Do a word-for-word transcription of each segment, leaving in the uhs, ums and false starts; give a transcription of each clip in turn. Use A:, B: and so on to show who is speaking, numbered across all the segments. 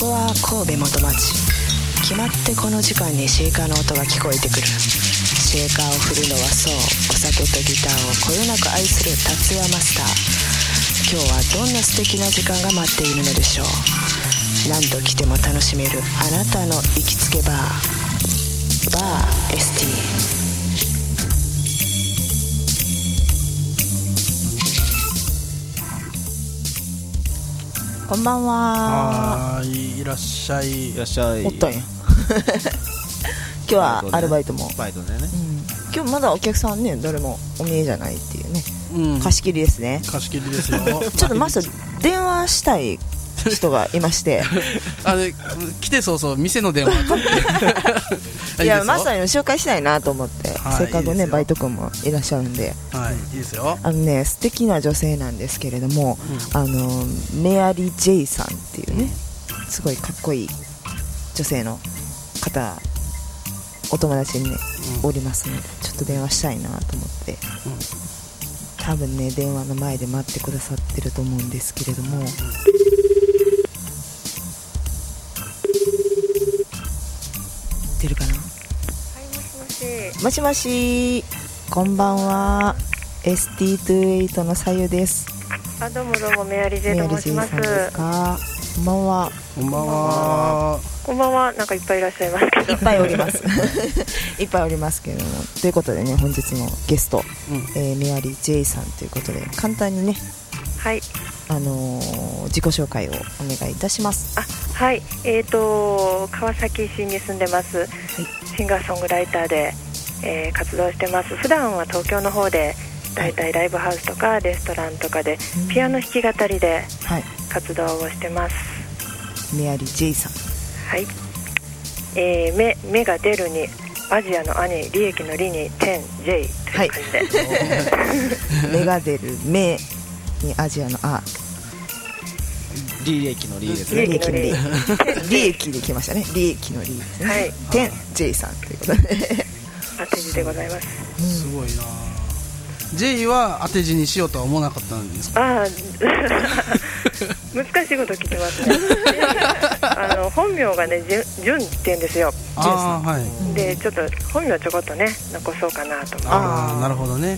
A: こは神戸元町。決まってこの時間にシェイカーの音が聞こえてくる。シェイカーを振るのはそう、お酒とギターをこよなく愛する達也マスター。今日はどんな素敵な時間が待っているのでしょう。何度来ても楽しめるあなたの行きつけバー、バー エスティー。こんばんは。
B: はい、いらっしゃい。
C: いらっしゃい。
A: おったんや今日はアルバイトも
C: バイトでね、
A: うん、今日まだお客さんね誰もお見えじゃないっていうね、
B: うん、
A: 貸し切りですね。
B: 貸し切りですよ
A: ちょっとマスター電話したい人がいまして
B: あれ来てそうそう店の電話取って
A: いやマスターにも紹介したいなと思って、
B: はい、
A: せっかくね
B: いい
A: バイト君もいらっしゃるんで、
B: はい、いいですよ。
A: あのね素敵な女性なんですけれども、うん、あのメアリー・ジェイさんっていうねすごいかっこいい女性の方お友達にね、うん、おりますのでちょっと電話したいなと思って、うん、多分ね電話の前で待ってくださってると思うんですけれども、うん、出るかな。はい、
D: もしもし。
A: もしもし、こんばんは。エスティーにじゅうはち のさゆです。
D: あ、どうもどうも、メアリー・ジェイと申します。
A: メアリー・ジェイさんですか。こんばんは。
B: こんばんは。
D: こんばんは。なんかいっぱいいらっしゃいますけど。
A: いっぱいおります。いっぱいおりますけれども、ということでね、本日のゲスト、うんえー、メアリー・ジェイさんということで、簡単にね、
D: はい。
A: あのー、自己紹介をお願いいたします。
D: あ、はい。えーと川崎市に住んでます。はい、シンガーソングライターで、えー、活動してます。普段は東京の方でだいたいライブハウスとかレストランとかでピアノ弾き語りで活動をしてます。
A: はい、メアリー・ジェイさん。
D: はい。えー、目目が出るにアジアのアに利益の利に点 J という感じで。
A: はい、目が出る目にアジアのあ。
C: 利益の利ですね。
A: 利益の利。利益できましたね。利益の利ですね。はい。点 J さんということで。
D: 当て字でございます。
B: うん、すごいな。J は当て字にしようとは思わなかったんですか。
D: ああ、難しいこと聞きますね。あの本名がね、じゅんって言うんですよ。
B: ああ、はい。
D: で、ちょっと本名ちょこっとね残そうかなと思って。
B: ああ、なるほどね。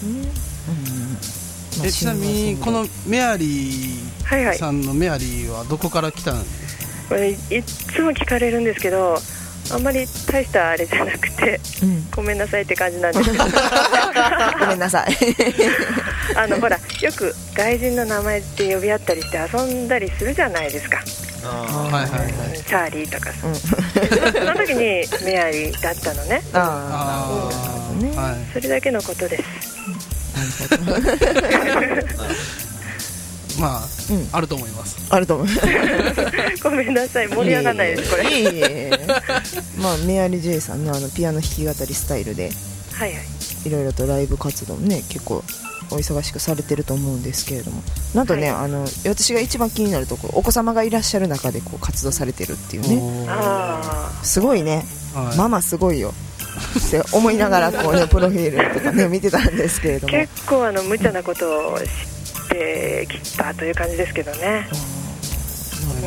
B: えちなみにこのメアリーさんのメアリーはどこから来たんですか。
D: これいつも聞かれるんですけど、あんまり大したあれじゃなくて、うん、ごめんなさいって感じなんですけど
A: ごめんなさい
D: あのほらよく外人の名前って呼び合ったりして遊んだりするじゃないですか。
B: あ、はいはいはい、
D: チャーリーとか、うん、その時にメアリーだったのね。あ、うん、はい、それだけのことです。
B: まあ、うん、あると思います。
A: あると思います
D: ごめんなさい、盛り上がらないですこれ。
A: いえいえまあメアリー・ジェイさんのあのピアノ弾き語りスタイルで、
D: はいはい、
A: いろいろとライブ活動ね結構お忙しくされてると思うんですけれども、なんとね、はい、あの私が一番気になるところ、お子様がいらっしゃる中でこう活動されてるっていうね。あ、すごいね、はい、ママすごいよって思いながらこう、ね、プロフィールとかね見てたんですけれども、
D: 結構あの無茶なことを知ってきたという感じですけどね。
B: うん、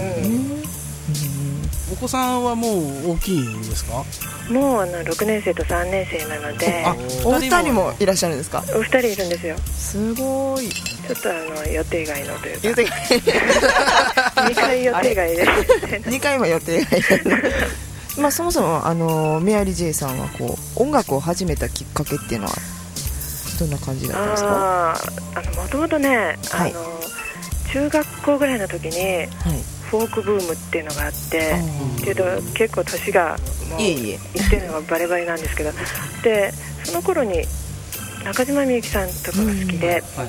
B: お子さんはもう大きいんですか。
D: もうあのろくねん生とさんねん生なので。
A: あ、お二人もいらっしゃるんですか。
D: お二人いるんですよ。
A: すごい。
D: ちょっとあの予定外のというか、
A: 予定外
D: にかい予定外です
A: にかいも予定外まあそもそもあのメアリー・ジェイさんはこう音楽を始めたきっかけっていうのはどんな感じだったんですか。
D: ああ、もともとね、はい、あの中学校ぐらいの時に、はい、フォークブームっていうのがあって、っていうと結構年がもういってるのがバレバレなんですけど、でその頃に中島みゆきさんとかが好きで、うん、はい、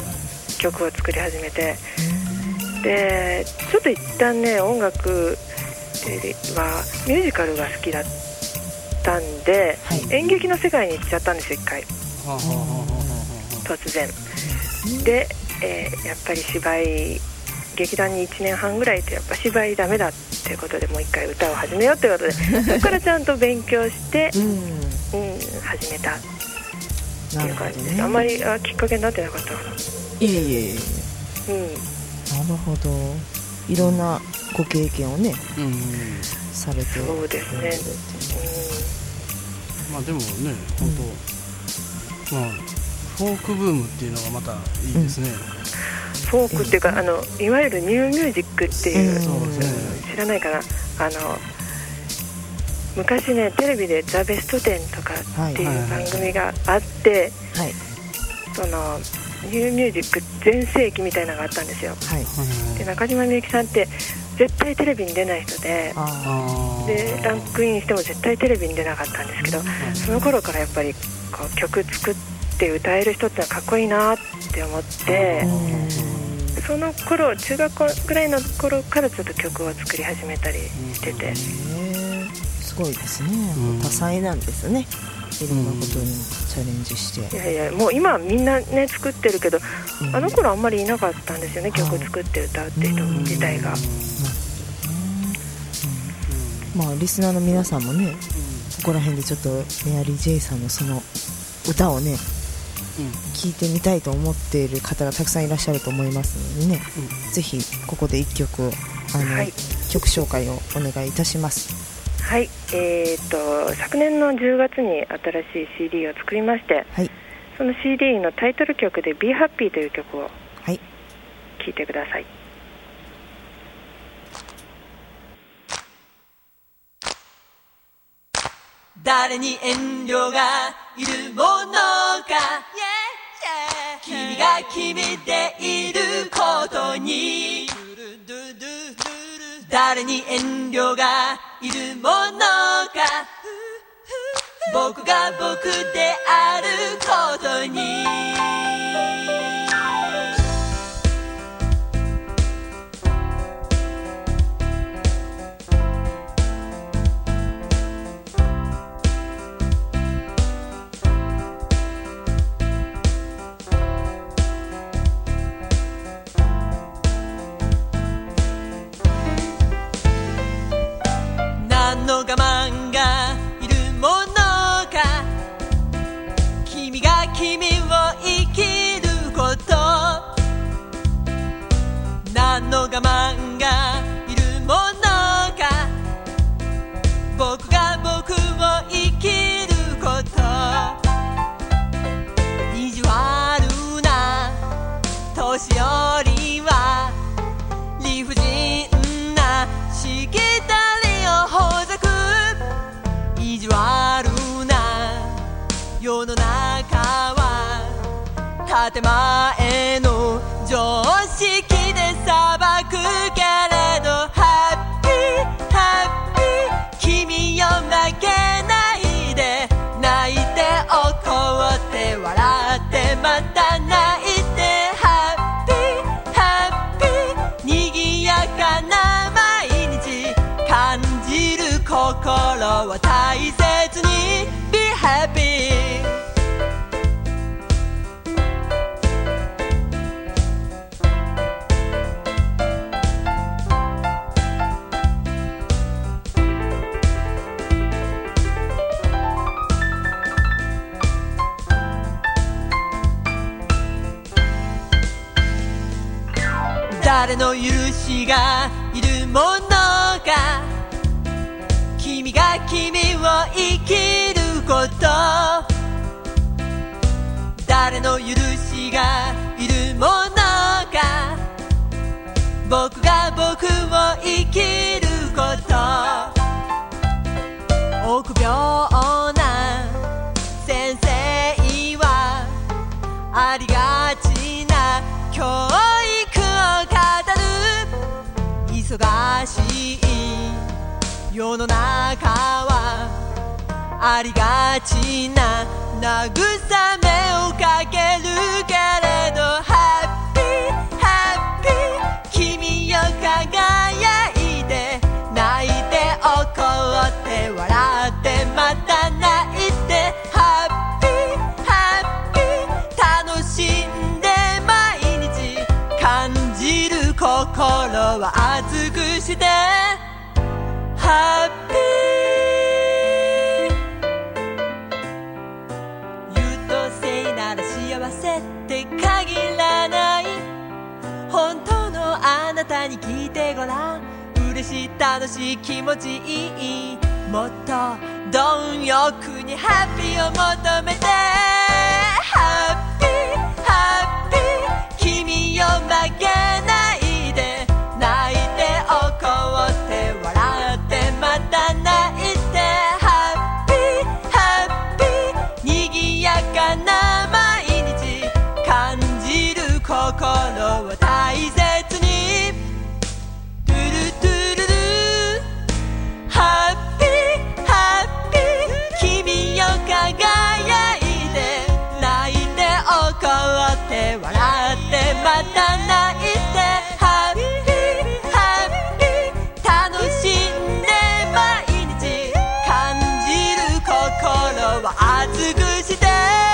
D: 曲を作り始めて、でちょっと一旦ね音楽はミュージカルが好きだったんで、はい、演劇の世界に行っちゃったんですよ一回、突然で、えー、やっぱり芝居劇団にいちねんはんぐらいいてやっぱ芝居ダメだっていうことでもう一回歌を始めようということでそこからちゃんと勉強して、うんうん、始めたっていう感じです、ね、あんまりあきっかけになってなかったかな。
A: いえいえいえ、うん、なるほど。いろんな
E: ご経験をね、
B: うんうん、
E: されて。
D: そうですね、
B: うん、まあでもね本当、うん、まあフォークブームっていうのがまたいいですね、うん、
D: フォークっていうか、あのいわゆるニューミュージックっていう、うん、知らないかな、あの昔ねテレビでザ・ベストテンとかっていう番組があって、はい、そのニューミュージック全盛期みたいなのがあったんですよ、はい、で中島みゆきさんって絶対テレビに出ない人で、でランクインしても絶対テレビに出なかったんですけど、その頃からやっぱりこう曲作って歌える人ってのはかっこいいなって思って、その頃中学校ぐらいの頃からちょっと曲を作り始めたりしてて、
E: すごいですね、多彩なんですね、いろんなことにチャレンジして。
D: いやいや、もう今はみんなね作ってるけど、うん、あの頃あんまりいなかったんですよね、曲作って歌うって人自体が。
E: まあリスナーの皆さんもね、ここら辺でちょっとメアリー・ジェイさんのその歌をね、聴いてみたいと思っている方がたくさんいらっしゃると思いますのでね、うん、ぜひここでいっきょくあの、はい、曲紹介をお願いいたします。
D: はい、えー、と昨年のじゅうがつに新しい シーディー を作りまして、はい、その シーディー のタイトル曲で Be Happy という曲を聴いてください。
F: 誰に遠慮がいるものか、yeah, yeah. 君が決めていることに、誰に遠慮がいるものか、僕が僕であることに。何の我慢がいるものか、君が君を生きること。何の我慢がいるものか、僕が僕を生きること。意地悪な年寄りは理不尽なしきたりをほざく。意地悪な世の中は建前の常識で裁くけれど、ハッピーハッピー君よ負けないで、泣いて怒って笑ってまた泣いて、ハッピーハッピーにぎやかな毎日、感じる心を大切に Be happy。誰の許しがいるものか、君が君を生きること。誰の許しがいるものか、僕が僕を生きること。臆病な先生はありがちな教育を語る。忙しい世の中はありがちな慰めをかけるけれど、ハッピーハッピー君よ輝いて、泣いて怒って笑ってまた泣いて、ハッピーハッピー楽しんで毎日、感じる心は熱くしてハッピー。優等生なら幸せって限らない。本当のあなたに聞いてごらん。 嬉しい楽しい気持ちいいもっと貪欲にハッピーを求めてハッピーハッピー君を曲げないで泣いて怒って笑ってまた泣いてハッピーハッピーにぎやかな毎日感じる心を大切にトゥルトゥルルハッピーハッピー君よ輝いて泣いて怒って笑ってまた泣いてハッピーハッピー楽しんで毎日感じる心を熱くして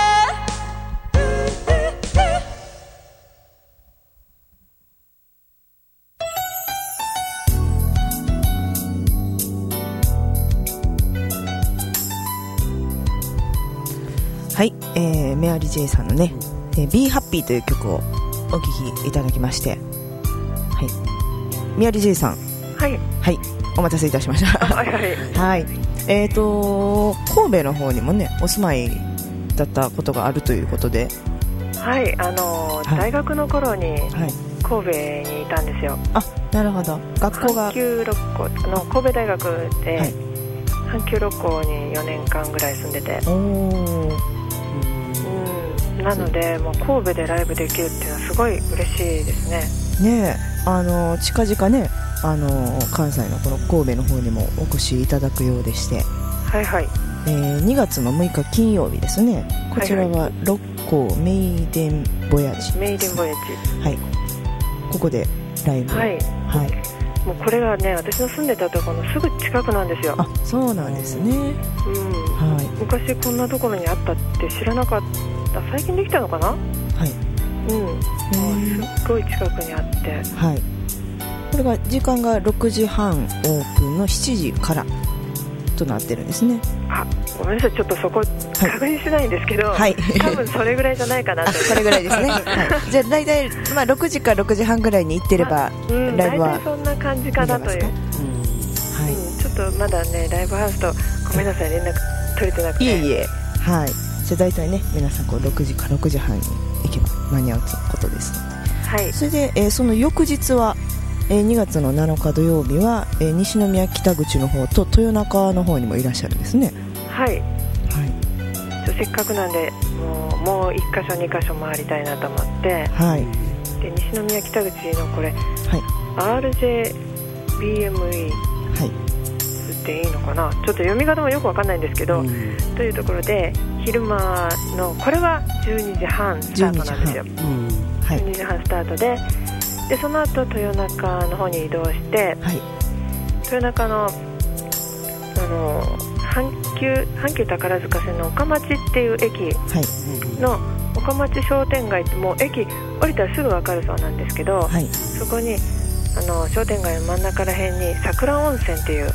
E: はい、えー、メアリー J さんのね、えー、Be Happy という曲をお聴きいただきまして、はい、メアリー J さん、
D: はい、
E: はい、お待たせいたしました。
D: はいはい、
E: はい、えーと神戸の方にもねお住まいだったことがあるということで、
D: はい、あのーはい、大学の頃に神戸にいたんですよ。
E: あ、なるほど。学校が
D: 阪急六甲の神戸大学で、はい、阪急六甲によねんかんぐらい住んでて、おー、なのでもう神戸でライブできるっていうのはすごい嬉しいですね。
E: ねえ、あの近々ね、あの関西のこの神戸の方にもお越しいただくようでして、
D: はいはい、
E: えー、にがつのむいか金曜日ですね。こちらは六甲メイデンボヤジ、
D: メイデンボヤジ、
E: はい、ここでライブ、
D: はい、はい、もうこれがね私の住んでたところのすぐ近くなんですよ。
E: あ、そうなんですね、うん、
D: はい、昔こんなところにあったって知らなかった。最近できたのかな。はい、うん、もうすっごい近くにあって、
E: はい、これが時間がろくじはんオープンのしちじからとなってるんですね。
D: あ、ごめんなさい、ちょっとそこ確認しないんですけど、はい、多分それぐらいじゃないかなと。
E: それぐらいですね、はい、じゃあ大体、まあ、ろくじかろくじはんぐらいに行ってれば、うん、ライブは
D: 大体そんな感じかなという、うん、はい、うん、ちょっとまだねライブハウスとごめんなさい連絡取れてなくて、
E: いえいえ、はい、じゃあ大体ね皆さんこうろくじかろくじはんに行けば間に合うということです。
D: はい、
E: それで、えー、その翌日は、えー、にがつのなのか土曜日は、えー、西宮北口の方と豊中の方にもいらっしゃるんですね。
D: はい、はい、せっかくなんでもう、もういっかしょにかしょ回りたいなと思って、はい、で西宮北口のこれ、はい、アールジェービーエムイー、はい、っていいのかな、ちょっと読み方もよくわかんないんですけど、うん、というところで昼間のこれはじゅうにじはんスタートなんですよ。じゅうにじはん、うん、はい、じゅうにじはんスタートで、でその後豊中の方に移動して、はい、豊中の、あの阪急阪急宝塚線の岡町っていう駅の岡町商店街って、もう駅降りたらすぐ分かるそうなんですけど、はい、そこにあの商店街の真ん中ら辺に桜温泉っていう、はい、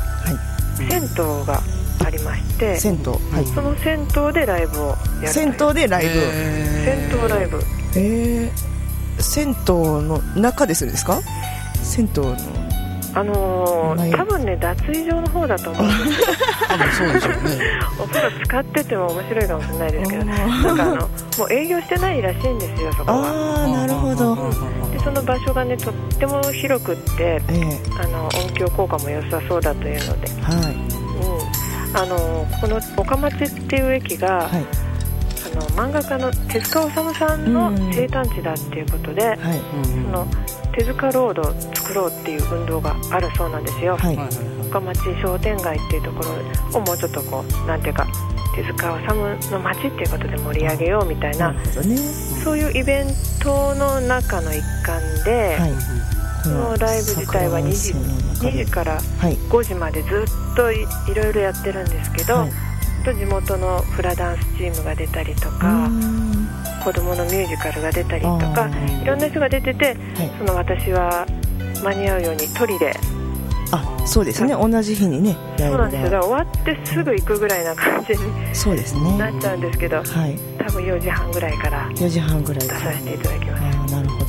D: 銭湯がありまして、
E: 銭湯、はい、
D: その銭湯でライブをやる。
E: 銭湯でライブ、
D: 銭湯ライブ、
E: えー、銭湯の中でするんですか？銭湯の
D: あのー、多分ね脱衣所の方だと思うんですけど
B: 多分そうでしょうね
D: お風呂使ってても面白いかもしれないですけど、なんかあのもう営業してないらしいんですよ、そこは。
E: あ、なるほど。
D: でその場所がねとっても広くって、えー、あの音響効果も良さそうだというので、はい、うん、あのこの岡町っていう駅が、はい、あの漫画家の手塚治虫さんの生誕地だっていうことで、うん、はい、その手塚ロードを作ろうっていう運動があるそうなんですよ。はい、岡町商店街っていうところをもうちょっとこうなんていうか手塚治虫の街っていうことで盛り上げようみたいな、ね、そういうイベントの中の一環で、はい、そのライブ自体はにじ、にじからごじまでずっと い, いろいろやってるんですけど、はい、と地元のフラダンスチームが出たりとか、子供のミュージカルが出たりとか、いろんな人が出てて、はい、その私は間に合うようにトリで、
E: あ、そうですね、同じ日にね、
D: そうなんですよ。だから終わってすぐ行くぐらいな感じにそうです、ね、なっちゃうんですけど、はい、多分よじはんぐらいから
E: よじはんぐらい
D: 出させていただきます。
E: あ、なるほど。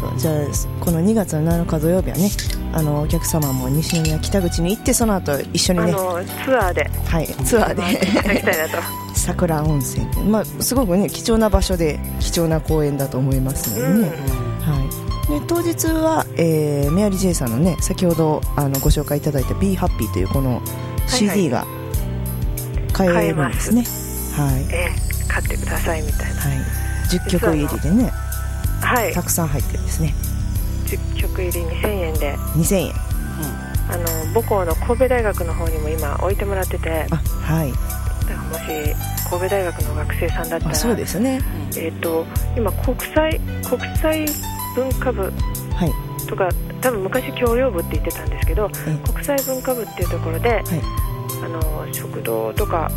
E: ど。じゃあこのにがつのなのか土曜日はね、あのお客様も西宮北口に行って、その後一緒にね、
D: あのツアーで、
E: はい、ツアーで
D: 行きたいなと
E: 桜温泉、まあ、すごくね貴重な場所で貴重な公園だと思いますのでね、うん、はい、で当日は、えー、メアリー J さんのね、先ほどあのご紹介いただいた Be Happy というこの シーディー が買えるんですね。はい、はい、
D: えー、買ってくださいみたいな、はい、
E: じゅっきょく入りでね、
D: はい、
E: たくさん入ってるんですね。
D: じゅっきょく入りにせんえんで、
E: にせんえん、
D: あの母校の神戸大学の方にも今置いてもらってて、
E: あ、はい、
D: だからもし神戸大学の学生さんだったら、
E: そうですね、
D: えー、と今国際国際文化部とか、はい、多分昔教養部って言ってたんですけど、国際文化部っていうところで、はい、あの食堂とか、はい、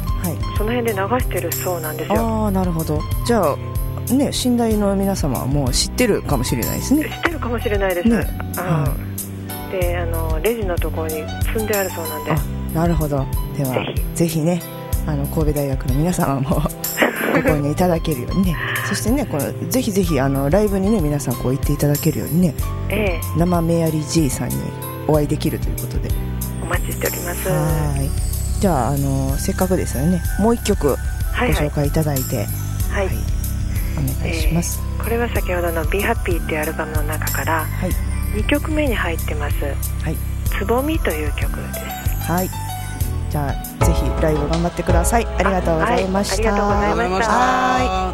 D: その辺で流してるそうなんですよ。
E: ああ、なるほど。じゃあね、信大の皆様はもう知ってるかもしれないですね。
D: 知ってるかもしれないです、ね、あ、うん、であのレジのところに積んであるそうなんで。
E: あ、なるほど。ではぜひ、ぜひね、あの神戸大学の皆様もご購入いただけるようにねそしてね、このぜひぜひあのライブにね、皆さんこう行っていただけるようにね、ええ、生メアリー J さんにお会いできるということで
D: お待ちしております。
E: はい、じゃあ、あのせっかくですよね、もう一曲ご紹介いただいて、はい、はいはい、お願いします。
D: えー、これは先ほどの Be Happy っていうアルバムの中から、はい、にきょくめに入ってます、はい、つぼみという曲です。
E: はい、じゃあぜひライブ頑張ってください。ありがとうございました。
D: はい、ありがとうございました。
E: はい。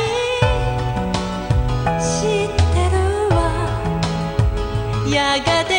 F: やがて